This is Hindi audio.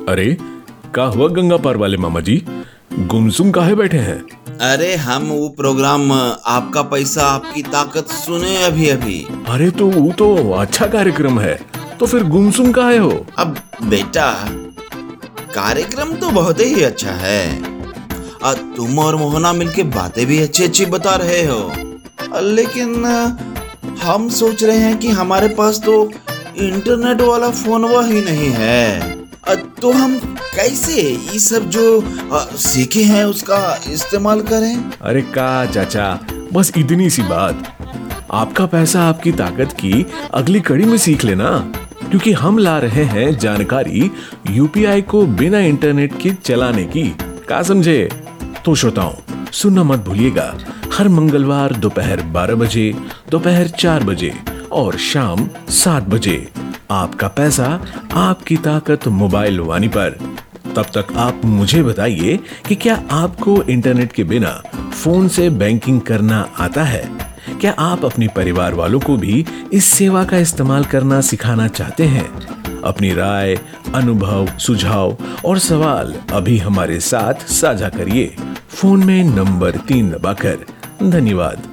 अरे का हुआ गंगा पार वाले मामा जी, गुमसुम काहे बैठे हैं? अरे हम वो प्रोग्राम आपका पैसा आपकी ताकत सुने अभी अभी। अरे तो वो तो अच्छा कार्यक्रम है, तो फिर गुमसुम काहे हो? अब बेटा कार्यक्रम तो बहुत ही अच्छा है। तुम और मोहना मिलके बातें भी अच्छी अच्छी बता रहे हो, लेकिन हम सोच रहे हैं कि हमारे पास तो इंटरनेट वाला फोन ही नहीं है। तो हम कैसे ये सब जो सीखे हैं उसका इस्तेमाल करें? अरे का चाचा, बस इतनी सी बात। आपका पैसा आपकी ताकत की अगली कड़ी में सीख लेना, क्योंकि हम ला रहे हैं जानकारी यूपीआई को बिना इंटरनेट के चलाने की। का समझे? तो श्रोताओं सुनना मत भूलिएगा, हर मंगलवार दोपहर 12 बजे, दोपहर 4 बजे और शाम 7 बजे आपका पैसा आपकी ताकत मोबाइल वानी पर। तब तक आप मुझे बताइए कि क्या आपको इंटरनेट के बिना फोन से बैंकिंग करना आता है? क्या आप अपने परिवार वालों को भी इस सेवा का इस्तेमाल करना सिखाना चाहते हैं? अपनी राय, अनुभव, सुझाव और सवाल अभी हमारे साथ साझा करिए फोन में नंबर 3 दबाकर। धन्यवाद।